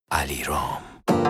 علیرام.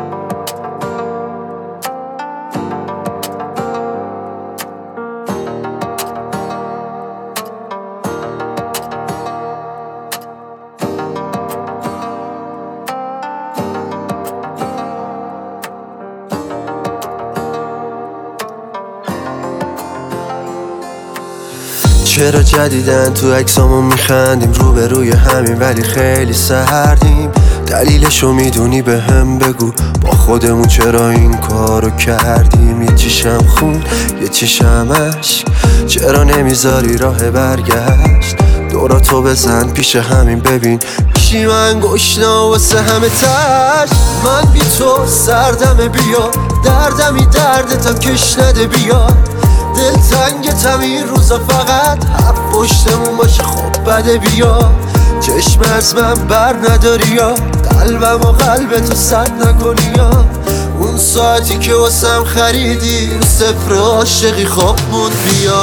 چرا جدیدن تو عکسامون میخندیم روبروی همین ولی خیلی سردیم؟ دلیلشو میدونی به هم بگو، با خودمون چرا این کارو کردیم؟ یه چیشم خون یه چیشم عشق، چرا نمیذاری راه برگشت؟ دوراتو بزن پیش همین ببین پیشی من گشنا واسه همه تشت. من بی تو سردمه بیا، دردمی دردتم کش نده بیا، دلتنگتم این روزا فقط حرف پشتمون باشه خب بده بیا. چشم از من بر نداری یا قلبم و قلبتو سد نکنی یا اون ساعتی که واسم خریدی رو صفر عاشقی خواب موند بیا.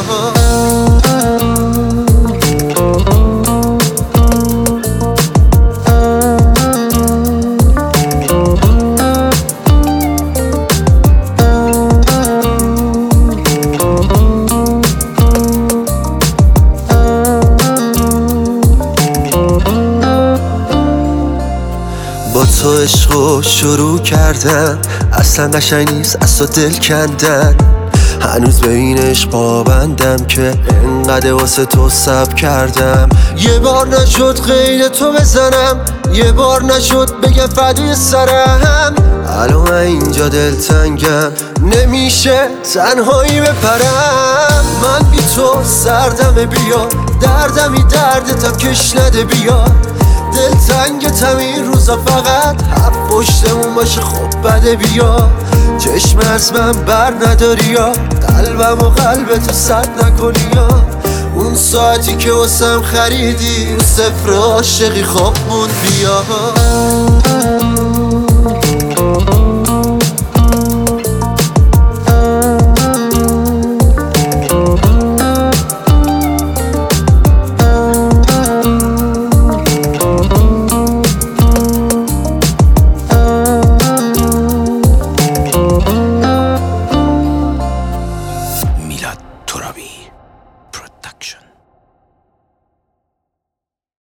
با تو عشقو شروع کردم، اصلا قشنگ نیست از تو دل کندن. هنوز به این عشق پابندم که انقدر واسه تو صبر کردم. یه بار نشد غیر تو بزنم، یه بار نشد بگم فدای سرم. الان اینجا دلتنگم نمیشه تنهایی بپرم. من بی تو سردمه بیا، دردمی دردتم کش نده بیا، دلتنگتم این روزا فقط حرف پشتمون باشه خب بده بیا. چشم از من بر نداری یا قلبم و قلبتو سد نکنی یا اون ساعتی که واسم خریدی رو صفر عاشقی خواب موند بیا.